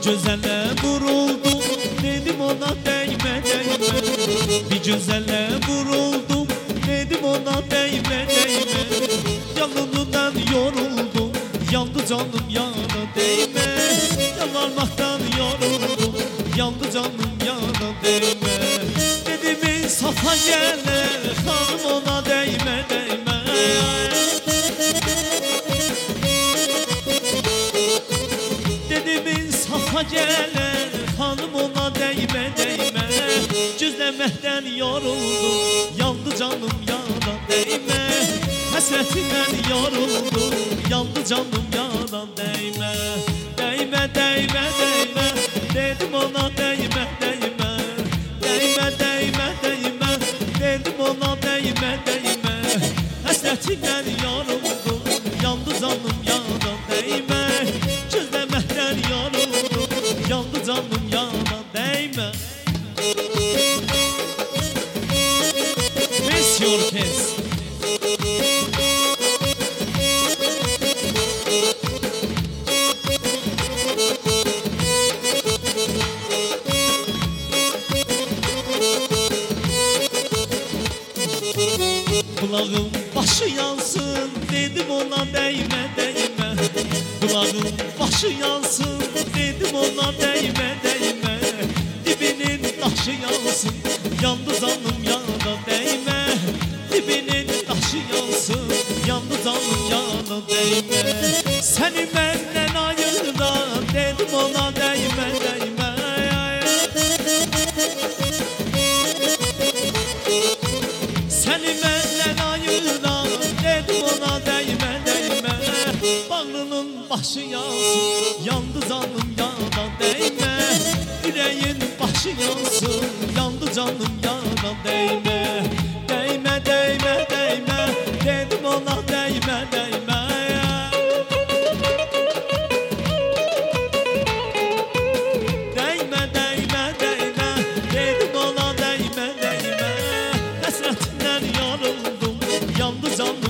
gözələ vuruldum, dedim ona değme değme. Bir gözələ vuruldum, dedim ona değme değme. Yalınından yoruldum, yandı canım yana değme. Yalvarmaktan yoruldum, yandı canım yana değme. Dedim safa gelir, hanım ona değme değme. Dedim safa gelir, hanım ona değme değme. Gözlemekten yoruldum, yandı canım yana değme. Hasretinden yoruldum, yandı canım yana değme. Değme değme değme, dedim ona değme değme. Değme değme değme, dedim ona değme değme. Hasretinden yoruldum, yandı canım yana değme. Gözlemekten yoruldum, yandı canım yana değme. Monsieur Kes. Kulağım başı yansın, dedim ona değme değme. Kulağım başı yansın, dedim ona değme değme. Dibinin taşı yansın, yandı canım yana değme. Dibinin taşı yansın, yandı canım yana değme. Seni benden ayıran, dedim ona değme değme. Seni benden ayıran, dedim ona değme değme. Bağrının başı yansın, yandı canım yana değme. Yüreğin başı yansın, yandı canım yana değme. Değme değme değme, dedim ona değme değme. Değme değme değme, dedim ona değme değme. Hasretinden yoruldum, yandı canım